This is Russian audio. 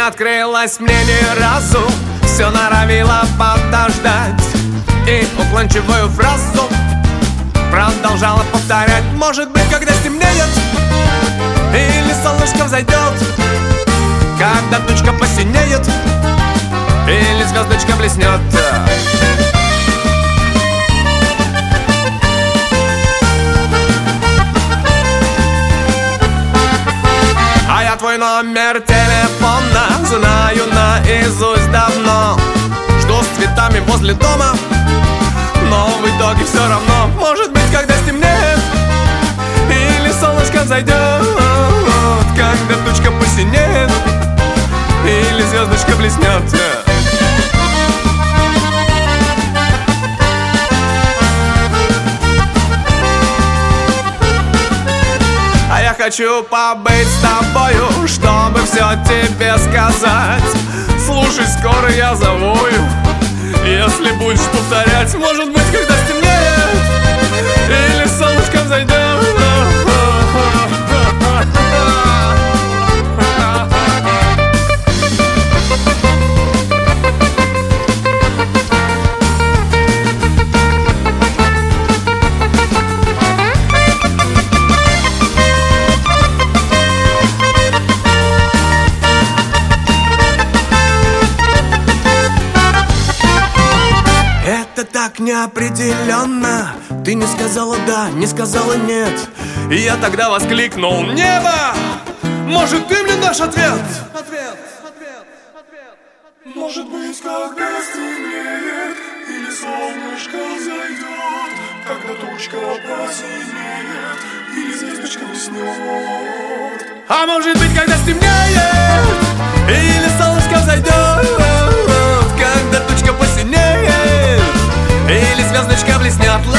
открылась мне ни разу, все норовила подождать и уклончивую фразу продолжала повторять. Может быть, когда стемнеет или солнышко взойдет, когда тучка посинеет или звездочка блеснет. А я твой номер телефона знаю наизусть давно. Жду с цветами возле дома, но в итоге все равно. Может быть, когда стемнеет или солнышко взойдет, когда тучка посинеет или звездочка блеснет. А я хочу побыть с тобою, чтобы все тебе сказать. Слушай, скоро я завою, если будешь повторять. Может быть, когда стемнеет или солнышко взойдет. Это так неопределенно. Ты не сказала да, не сказала нет. И я тогда воскликнул: небо! Может, ты мне дашь ответ? Может быть, когда стемнеет или солнышко зайдет, когда тучка посинеет или звездочка блеснет. А может быть, когда стемнеет или солнышко зайдет, когда тучка посинеет или звездочка блеснет.